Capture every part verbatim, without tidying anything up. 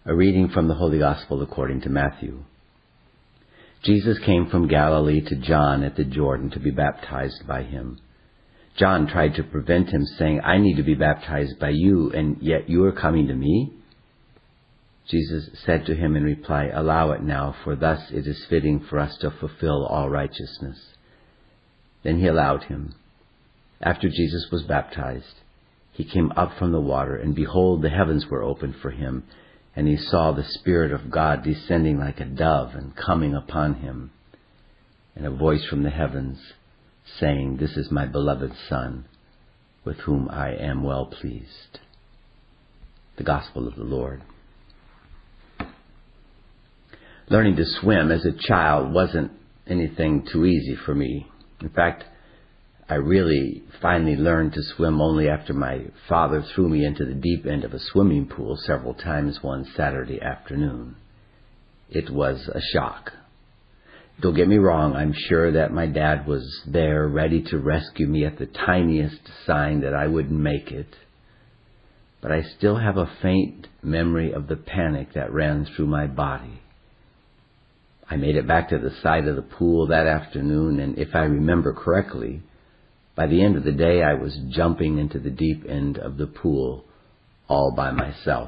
A reading from the Holy Gospel according to Matthew. Jesus came from Galilee to John at the Jordan to be baptized by him. John tried to prevent him, saying, "I need to be baptized by you, and yet you are coming to me?" Jesus said to him in reply, "Allow it now, for thus it is fitting for us to fulfill all righteousness." Then he allowed him. After Jesus was baptized, he came up from the water, and behold, the heavens were opened for him, and he saw the Spirit of God descending like a dove and coming upon him. And a voice from the heavens saying, "This is my beloved Son, with whom I am well pleased." The Gospel of the Lord. Learning to swim as a child wasn't anything too easy for me. In fact, I really finally learned to swim only after my father threw me into the deep end of a swimming pool several times one Saturday afternoon. It was a shock. Don't get me wrong, I'm sure that my dad was there ready to rescue me at the tiniest sign that I wouldn't make it. But I still have a faint memory of the panic that ran through my body. I made it back to the side of the pool that afternoon, and if I remember correctly, by the end of the day, I was jumping into the deep end of the pool all by myself.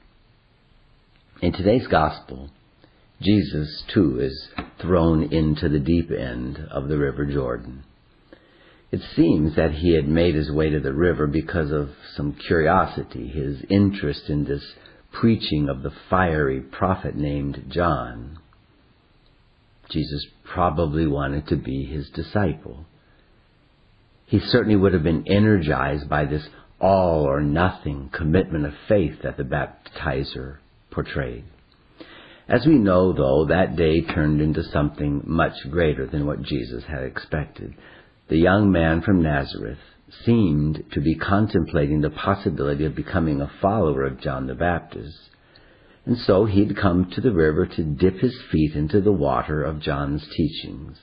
In today's gospel, Jesus, too, is thrown into the deep end of the River Jordan. It seems that he had made his way to the river because of some curiosity, his interest in this preaching of the fiery prophet named John. Jesus probably wanted to be his disciple. He certainly would have been energized by this all-or-nothing commitment of faith that the baptizer portrayed. As we know, though, that day turned into something much greater than what Jesus had expected. The young man from Nazareth seemed to be contemplating the possibility of becoming a follower of John the Baptist. And so he'd come to the river to dip his feet into the water of John's teachings.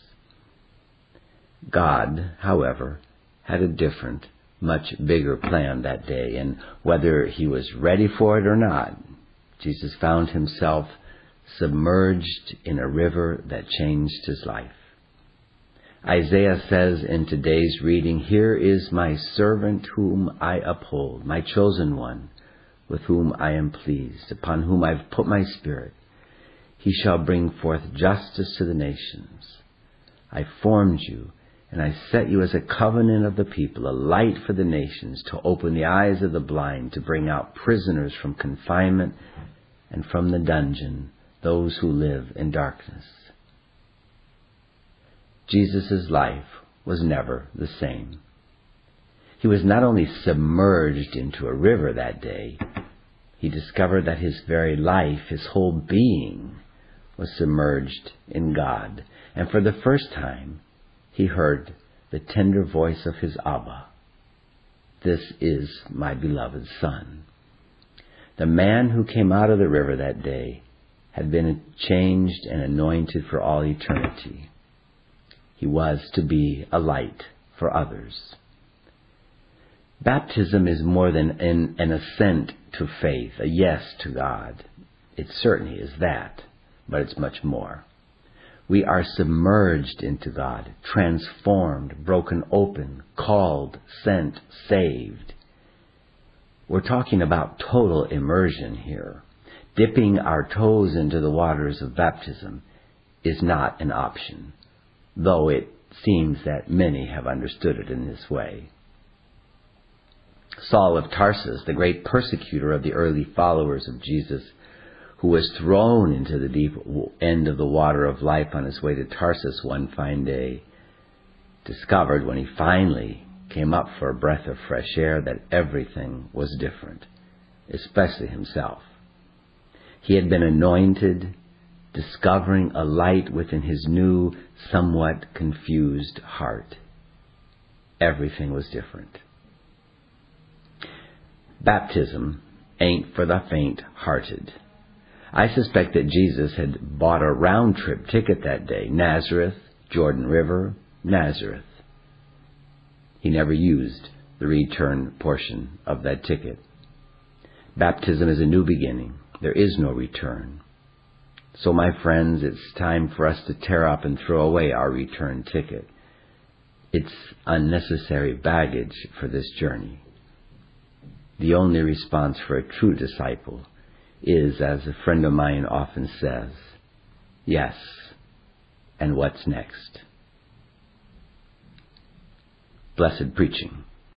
God, however, had a different, much bigger plan that day, and whether he was ready for it or not, Jesus found himself submerged in a river that changed his life. Isaiah says in today's reading, "Here is my servant whom I uphold, my chosen one, with whom I am pleased, upon whom I've put my spirit. He shall bring forth justice to the nations. I formed you, and I set you as a covenant of the people, a light for the nations, to open the eyes of the blind, to bring out prisoners from confinement, and from the dungeon those who live in darkness." Jesus' life was never the same. He was not only submerged into a river that day, he discovered that his very life, his whole being, was submerged in God. And for the first time, he heard the tender voice of his Abba. "This is my beloved Son." The man who came out of the river that day had been changed and anointed for all eternity. He was to be a light for others. Baptism is more than an, an assent to faith, a yes to God. It certainly is that, but it's much more. We are submerged into God, transformed, broken open, called, sent, saved. We're talking about total immersion here. Dipping our toes into the waters of baptism is not an option, though it seems that many have understood it in this way. Saul of Tarsus, the great persecutor of the early followers of Jesus, who was thrown into the deep end of the water of life on his way to Tarsus one fine day, discovered when he finally came up for a breath of fresh air that everything was different, especially himself. He had been anointed, discovering a light within his new, somewhat confused heart. Everything was different. Baptism ain't for the faint-hearted. I suspect that Jesus had bought a round-trip ticket that day. Nazareth, Jordan River, Nazareth. He never used the return portion of that ticket. Baptism is a new beginning, There is no return. So, my friends, it's time for us to tear up and throw away our return ticket. It's unnecessary baggage for this journey. The only response for a true disciple is, as a friend of mine often says, yes, and what's next? Blessed preaching.